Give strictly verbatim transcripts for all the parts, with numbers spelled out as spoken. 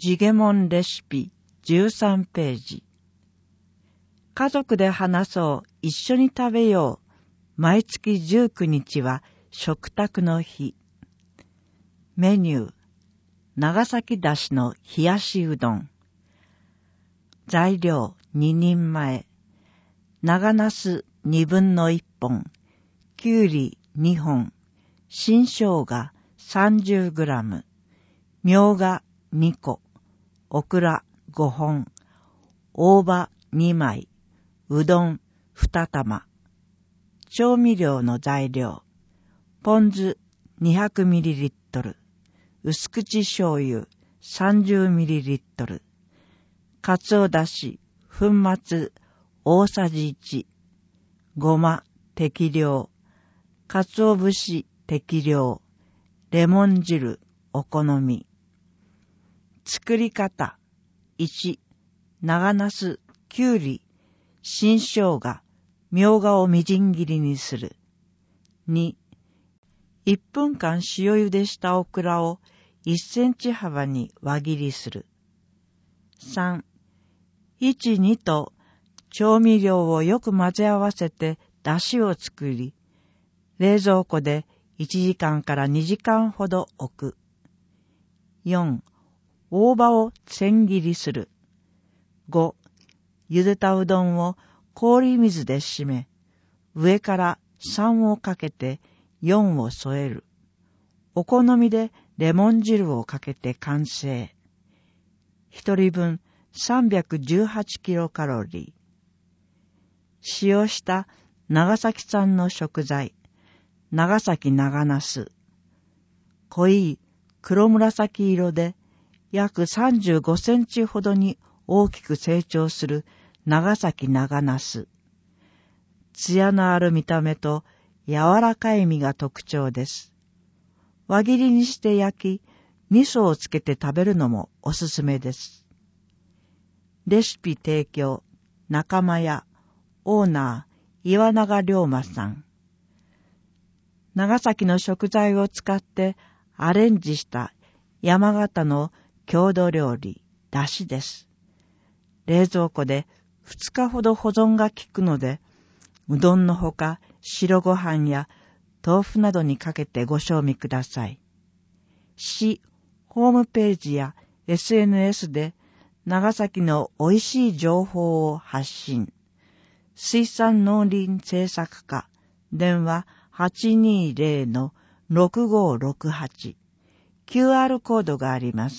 ジゲモンレシピじゅうさんページ。家族で話そう、一緒に食べよう。毎月じゅうくにちは食卓の日。メニュー、長崎だしの冷やしうどん。材料ににんまえ。長茄子にぶんのいっぽん。きゅうりにほん。新生姜さんじゅうグラム。みょうがにこ。オクラごほん。大葉にまい。うどんにたま。調味料の材料。ポン酢 にひゃくミリリットル。薄口醤油 さんじゅうミリリットル。かつおだし、粉末大さじいち。ごま適量。かつお節適量。レモン汁お好み。作り方。いち、長茄子、きゅうり、新生姜、みょうがをみじん切りにする。に、いっぷんかん塩茹でしたオクラをいっセンチ幅に輪切りする。さん、いち、にと調味料をよく混ぜ合わせて出汁を作り、冷蔵庫でいちじかんからにじかんほど置く。よん、大葉を千切りする。ご、茹でたうどんを氷水で締め、上からさんをかけてよんを添える。お好みでレモン汁をかけて完成。一人分さんびゃくじゅうはちキロカロリー。使用した長崎産の食材、長崎長茄子。濃い黒紫色で約さんじゅうごセンチほどに大きく成長する長崎長茄子。ツヤのある見た目と柔らかい身が特徴です。輪切りにして焼き、味噌をつけて食べるのもおすすめです。レシピ提供、仲間やオーナー、岩永龍馬さん。長崎の食材を使ってアレンジした山形の郷土料理、だしです。冷蔵庫でふつかほど保存が効くので、うどんのほか白ご飯や豆腐などにかけてご賞味ください。市、ホームページや エスエヌエス で長崎のおいしい情報を発信。水産農林政策課、電話 はちにーぜろ ろくごーろくはち。キューアール コードがあります。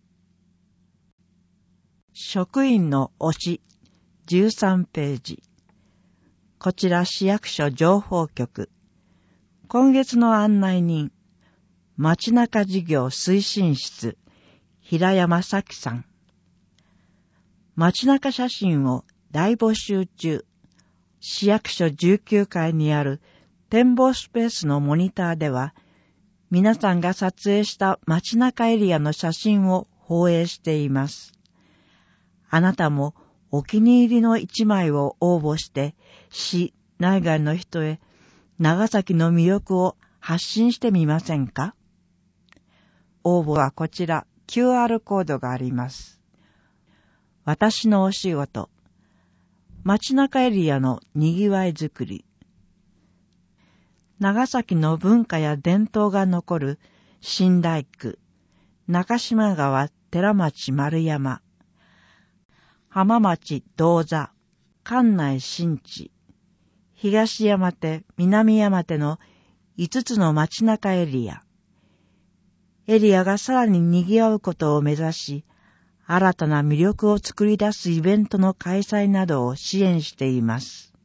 職員の推しじゅうさんページ。こちら市役所情報局。今月の案内人、街中事業推進室、平山咲さん。街中写真を大募集中。市役所じゅうきゅうかいにある展望スペースのモニターでは、皆さんが撮影した街中エリアの写真を放映しています。あなたもお気に入りの一枚を応募して、市内外の人へ長崎の魅力を発信してみませんか？応募はこちら キューアール コードがあります。私のお仕事、街中エリアのにぎわいづくり。長崎の文化や伝統が残る新大区、中島川寺町丸山、浜町銅座、関内新地、東山手、南山手のいつつの街中エリア。エリアがさらに賑わうことを目指し、新たな魅力を作り出すイベントの開催などを支援しています。